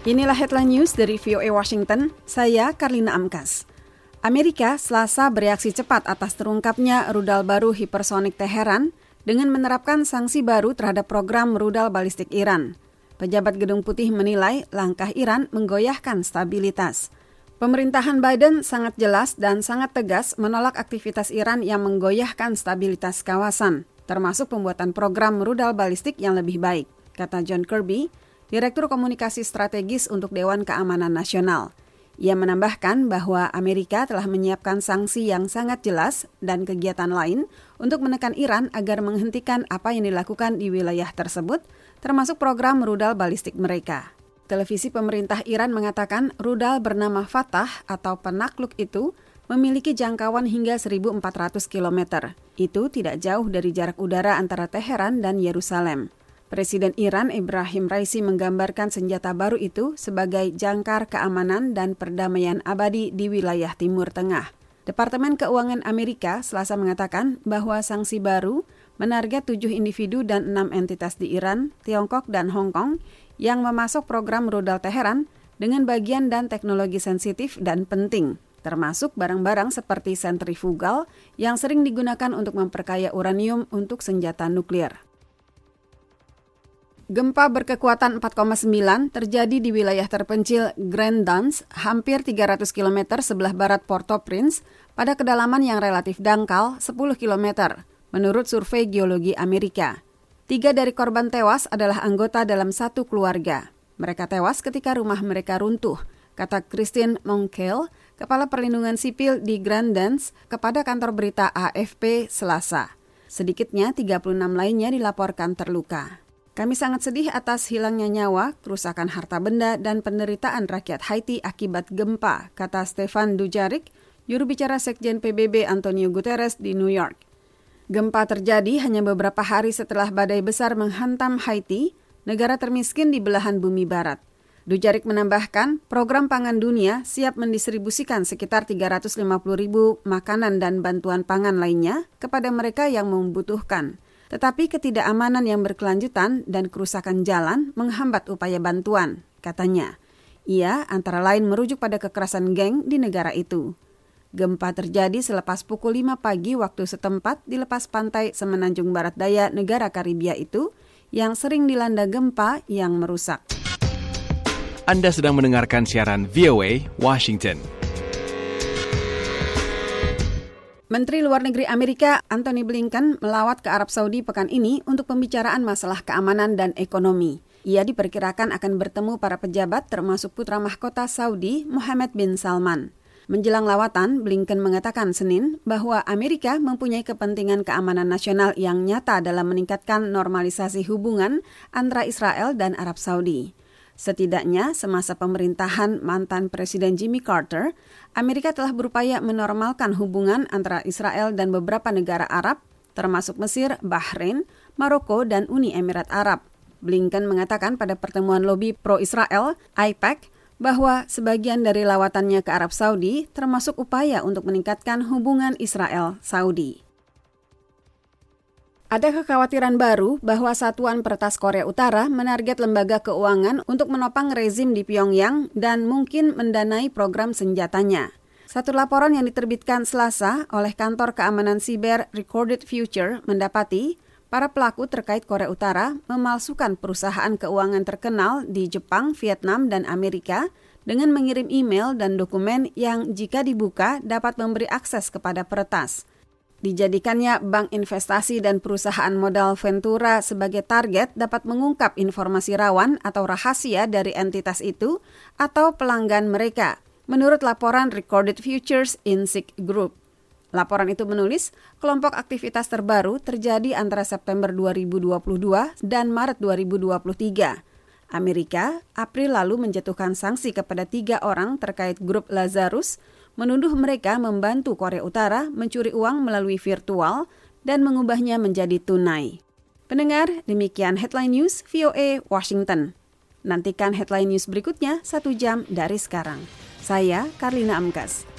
Inilah headline news dari VOA Washington, saya Karlina Amkas. Amerika Selasa bereaksi cepat atas terungkapnya rudal baru hipersonik Teheran dengan menerapkan sanksi baru terhadap program rudal balistik Iran. Pejabat Gedung Putih menilai langkah Iran menggoyahkan stabilitas. Pemerintahan Biden sangat jelas dan sangat tegas menolak aktivitas Iran yang menggoyahkan stabilitas kawasan, termasuk pembuatan program rudal balistik yang lebih baik, kata John Kirby, Direktur Komunikasi Strategis untuk Dewan Keamanan Nasional. Ia menambahkan bahwa Amerika telah menyiapkan sanksi yang sangat jelas dan kegiatan lain untuk menekan Iran agar menghentikan apa yang dilakukan di wilayah tersebut, termasuk program rudal balistik mereka. Televisi pemerintah Iran mengatakan rudal bernama Fatah atau penakluk itu memiliki jangkauan hingga 1.400 km. Itu tidak jauh dari jarak udara antara Teheran dan Yerusalem. Presiden Iran Ibrahim Raisi menggambarkan senjata baru itu sebagai jangkar keamanan dan perdamaian abadi di wilayah Timur Tengah. Departemen Keuangan Amerika Selasa mengatakan bahwa sanksi baru menarget 7 individu dan 6 entitas di Iran, Tiongkok, dan Hong Kong yang memasok program rudal Teheran dengan bagian dan teknologi sensitif dan penting, termasuk barang-barang seperti sentrifugal yang sering digunakan untuk memperkaya uranium untuk senjata nuklir. Gempa berkekuatan 4,9 terjadi di wilayah terpencil Grand Duns, hampir 300 km sebelah barat Port-au-Prince, pada kedalaman yang relatif dangkal 10 km, menurut survei geologi Amerika. 3 dari korban tewas adalah anggota dalam satu keluarga. Mereka tewas ketika rumah mereka runtuh, kata Christine Monkel, Kepala Perlindungan Sipil di Grand Duns, kepada kantor berita AFP Selasa. Sedikitnya 36 lainnya dilaporkan terluka. Kami sangat sedih atas hilangnya nyawa, kerusakan harta benda, dan penderitaan rakyat Haiti akibat gempa, kata Stéphane Dujarric, juru bicara Sekjen PBB Antonio Guterres di New York. Gempa terjadi hanya beberapa hari setelah badai besar menghantam Haiti, negara termiskin di belahan bumi barat. Dujarric menambahkan, program pangan dunia siap mendistribusikan sekitar 350.000 makanan dan bantuan pangan lainnya kepada mereka yang membutuhkan. Tetapi ketidakamanan yang berkelanjutan dan kerusakan jalan menghambat upaya bantuan, katanya. Ia antara lain merujuk pada kekerasan geng di negara itu. Gempa terjadi selepas pukul 5 pagi waktu setempat di lepas pantai semenanjung barat daya negara Karibia itu yang sering dilanda gempa yang merusak. Anda sedang mendengarkan siaran VOA Washington. Menteri Luar Negeri Amerika Antony Blinken melawat ke Arab Saudi pekan ini untuk pembicaraan masalah keamanan dan ekonomi. Ia diperkirakan akan bertemu para pejabat termasuk putra mahkota Saudi Mohammed bin Salman. Menjelang lawatan, Blinken mengatakan Senin bahwa Amerika mempunyai kepentingan keamanan nasional yang nyata dalam meningkatkan normalisasi hubungan antara Israel dan Arab Saudi. Setidaknya semasa pemerintahan mantan Presiden Jimmy Carter, Amerika telah berupaya menormalkan hubungan antara Israel dan beberapa negara Arab, termasuk Mesir, Bahrain, Maroko, dan Uni Emirat Arab. Blinken mengatakan pada pertemuan lobi pro-Israel, AIPAC, bahwa sebagian dari lawatannya ke Arab Saudi termasuk upaya untuk meningkatkan hubungan Israel-Saudi. Ada kekhawatiran baru bahwa Satuan Peretas Korea Utara menarget lembaga keuangan untuk menopang rezim di Pyongyang dan mungkin mendanai program senjatanya. Satu laporan yang diterbitkan Selasa oleh Kantor Keamanan Siber Recorded Future mendapati para pelaku terkait Korea Utara memalsukan perusahaan keuangan terkenal di Jepang, Vietnam, dan Amerika dengan mengirim email dan dokumen yang jika dibuka dapat memberi akses kepada peretas. Dijadikannya bank investasi dan perusahaan modal Ventura sebagai target dapat mengungkap informasi rawan atau rahasia dari entitas itu atau pelanggan mereka, menurut laporan Recorded Futures Insight Group. Laporan itu menulis, kelompok aktivitas terbaru terjadi antara September 2022 dan Maret 2023. Amerika, April lalu menjatuhkan sanksi kepada 3 orang terkait grup Lazarus, menuduh mereka membantu Korea Utara mencuri uang melalui virtual dan mengubahnya menjadi tunai. Pendengar, demikian Headline News VOA Washington. Nantikan Headline News berikutnya 1 jam dari sekarang. Saya Karlina Amkas.